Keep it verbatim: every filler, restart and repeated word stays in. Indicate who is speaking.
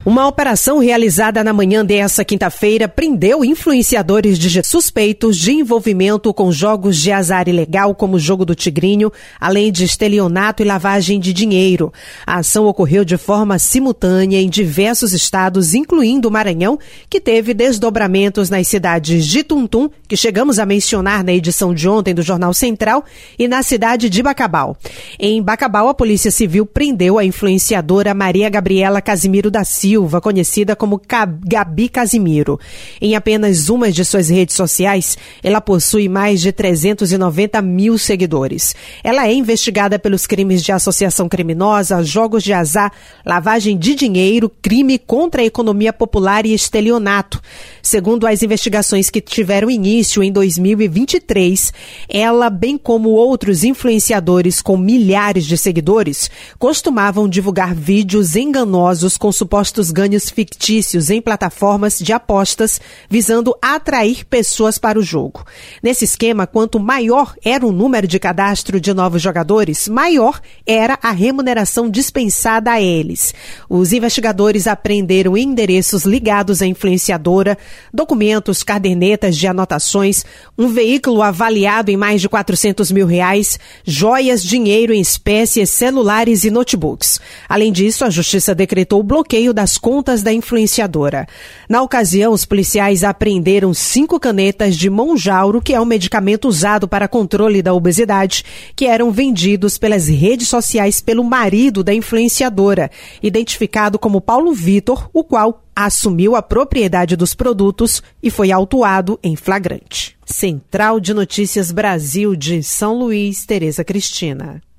Speaker 1: Uma operação realizada na manhã dessa quinta-feira prendeu influenciadores de suspeitos de envolvimento com jogos de azar ilegal, como o Jogo do Tigrinho, além de estelionato e lavagem de dinheiro. A ação ocorreu de forma simultânea em diversos estados, incluindo o Maranhão, que teve desdobramentos nas cidades de Tuntum, que chegamos a mencionar na edição de ontem do Jornal Central, e na cidade de Bacabal. Em Bacabal, a Polícia Civil prendeu a influenciadora Maria Gabriela Casimiro da Silva, Silva, conhecida como Gabi Casimiro. Em apenas uma de suas redes sociais, ela possui mais de trezentos e noventa mil seguidores. Ela é investigada pelos crimes de associação criminosa, jogos de azar, lavagem de dinheiro, crime contra a economia popular e estelionato. Segundo as investigações que tiveram início em dois mil e vinte e três, ela, bem como outros influenciadores com milhares de seguidores, costumavam divulgar vídeos enganosos com supostos ganhos fictícios em plataformas de apostas, visando atrair pessoas para o jogo. Nesse esquema, quanto maior era o número de cadastro de novos jogadores, maior era a remuneração dispensada a eles. Os investigadores apreenderam endereços ligados à influenciadora, documentos, cadernetas de anotações, um veículo avaliado em mais de quatrocentos mil reais, joias, dinheiro em espécie, celulares e notebooks. Além disso, a Justiça decretou o bloqueio das contas da influenciadora. Na ocasião, os policiais apreenderam cinco canetas de Monjauro, que é um medicamento usado para controle da obesidade, que eram vendidos pelas redes sociais pelo marido da influenciadora, identificado como Paulo Vitor, o qual assumiu a propriedade dos produtos e foi autuado em flagrante. Central de Notícias Brasil de São Luís, Tereza Cristina.